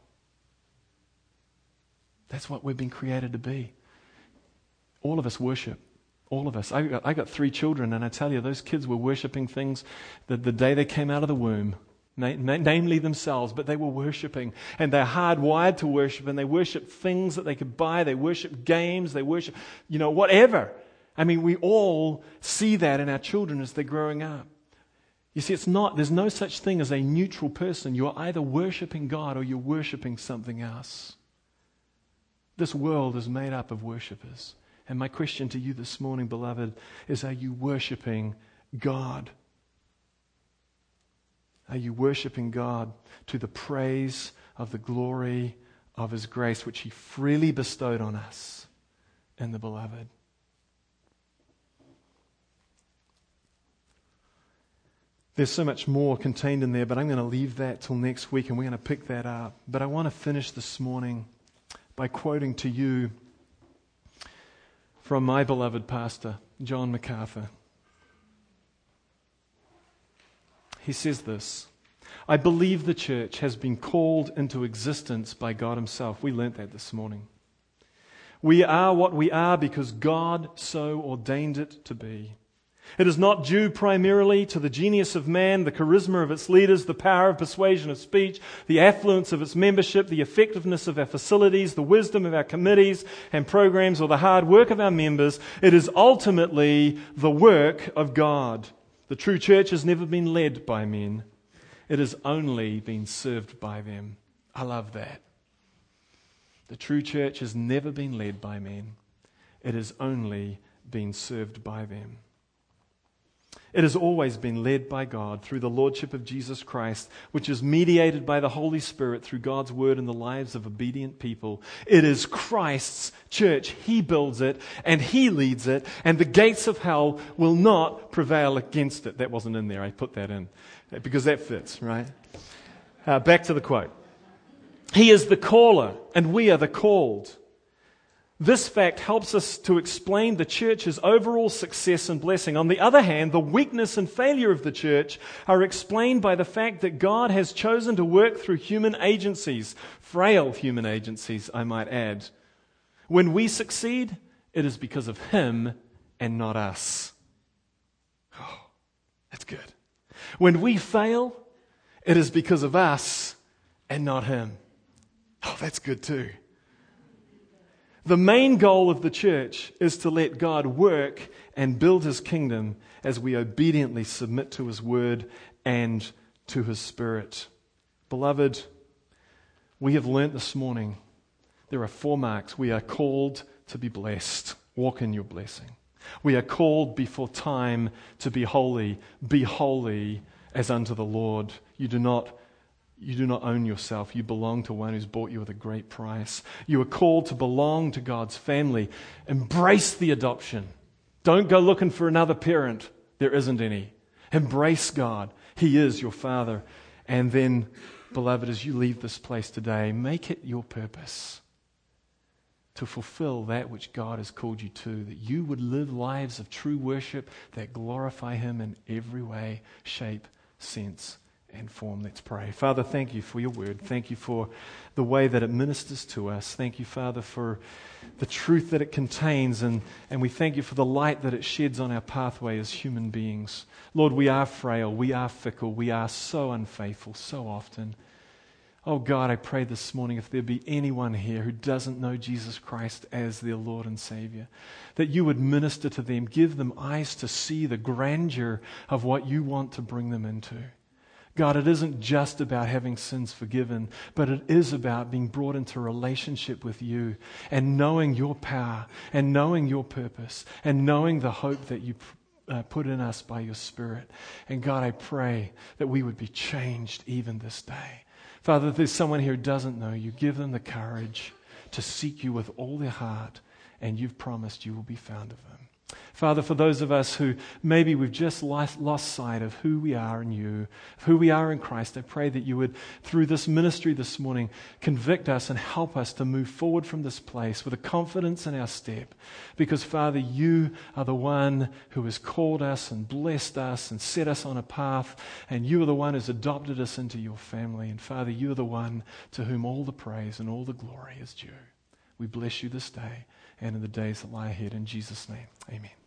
That's what we've been created to be. All of us worship. All of us. I got, I got three children, and I tell you, those kids were worshiping things the, the day they came out of the womb. Namely themselves, but they were worshiping, and they're hardwired to worship, and they worship things that they could buy, they worship games, they worship, you know, whatever. I mean, we all see that in our children as they're growing up. You see, it's not, there's no such thing as a neutral person. You're either worshiping God or you're worshiping something else. This world is made up of worshipers. And my question to you this morning, beloved, is, are you worshiping God? Are you worshiping God to the praise of the glory of His grace, which He freely bestowed on us in the Beloved? There's so much more contained in there, but I'm going to leave that till next week, and we're going to pick that up. But I want to finish this morning by quoting to you from my beloved pastor, John MacArthur. He says this: I believe the church has been called into existence by God Himself. We learnt that this morning. We are what we are because God so ordained it to be. It is not due primarily to the genius of man, the charisma of its leaders, the power of persuasion of speech, the affluence of its membership, the effectiveness of our facilities, the wisdom of our committees and programs, or the hard work of our members. It is ultimately the work of God. The true church has never been led by men. It has only been served by them. I love that. The true church has never been led by men. It has only been served by them. It has always been led by God through the Lordship of Jesus Christ, which is mediated by the Holy Spirit through God's Word in the lives of obedient people. It is Christ's church. He builds it and He leads it, and the gates of hell will not prevail against it. That wasn't in there. I put that in because that fits, right? Uh, back to the quote. He is the caller and we are the called. This fact helps us to explain the church's overall success and blessing. On the other hand, the weakness and failure of the church are explained by the fact that God has chosen to work through human agencies, frail human agencies, I might add. When we succeed, it is because of Him and not us. Oh, that's good. When we fail, it is because of us and not Him. Oh, that's good too. The main goal of the church is to let God work and build His kingdom as we obediently submit to His word and to His Spirit. Beloved, we have learnt this morning there are four marks. We are called to be blessed. Walk in your blessing. We are called before time to be holy. Be holy as unto the Lord. You do not You do not own yourself. You belong to one who's bought you with a great price. You are called to belong to God's family. Embrace the adoption. Don't go looking for another parent. There isn't any. Embrace God. He is your Father. And then, beloved, as you leave this place today, make it your purpose to fulfill that which God has called you to, that you would live lives of true worship that glorify Him in every way, shape, sense, and form. Let's pray. Father, thank You for Your word. Thank You for the way that it ministers to us. Thank You, Father, for the truth that it contains, and, and we thank You for the light that it sheds on our pathway as human beings. Lord, we are frail, we are fickle, we are so unfaithful so often. Oh God, I pray this morning, if there be anyone here who doesn't know Jesus Christ as their Lord and Savior, that You would minister to them, give them eyes to see the grandeur of what You want to bring them into. God, it isn't just about having sins forgiven, but it is about being brought into relationship with You and knowing Your power and knowing Your purpose and knowing the hope that You uh, put in us by Your Spirit. And God, I pray that we would be changed even this day. Father, if there's someone here who doesn't know You, give them the courage to seek You with all their heart, and You've promised You will be found of them. Father, for those of us who maybe we've just lost, lost sight of who we are in you, of who we are in Christ, I pray that you would, through this ministry this morning, convict us and help us to move forward from this place with a confidence in our step. Because, Father, you are the one who has called us and blessed us and set us on a path, and you are the one who's adopted us into your family. And, Father, you are the one to whom all the praise and all the glory is due. We bless you this day and in the days that lie ahead. In Jesus' name, amen.